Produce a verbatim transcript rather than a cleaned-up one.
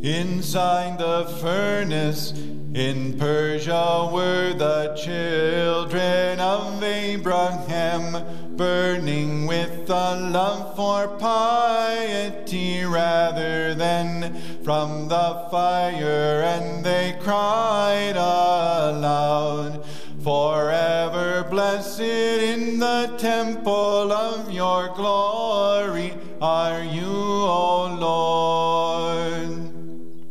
Inside the furnace in Persia were the children of Abraham, burning with a love for piety rather than from the fire, and they cried aloud, "Forever blessed in the temple of your glory are you, O Lord.